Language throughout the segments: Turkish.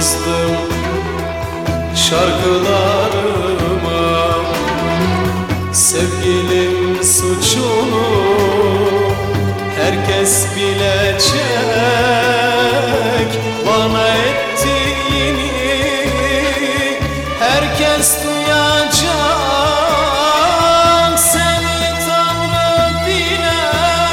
yazdım şarkılarıma. Sevgilim suçunu herkes bilecek, bana ettiğini herkes duyacak. Seni Tanrı bile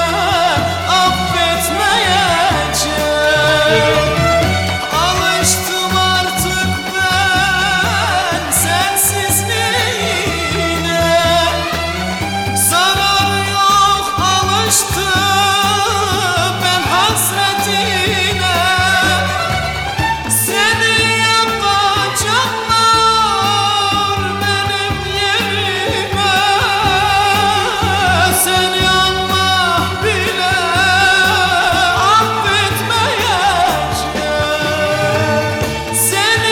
affetmeyecek. Alıştım artık ben sensizliğine, zarar yok alıştım ben hasretine. Seni yakacaklar benim yerime, seni Allah bile affetmeyecek. Seni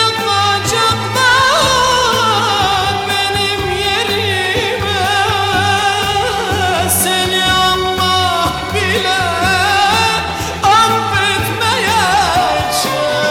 yakacaklar benim yerime, seni Allah bile affetmeyecek.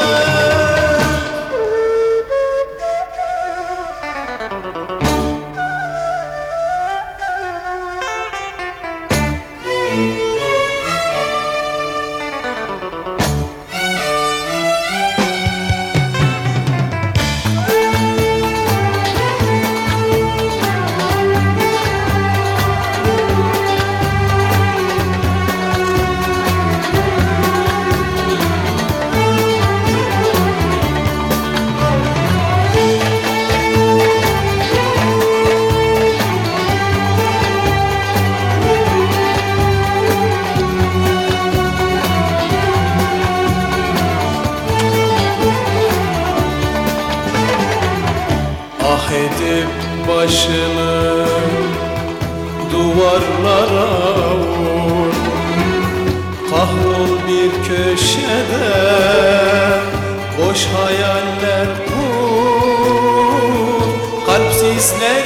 Ah edip başını duvarlara vur, kahrol bir köşede boş hayaller kur. Kalpsizler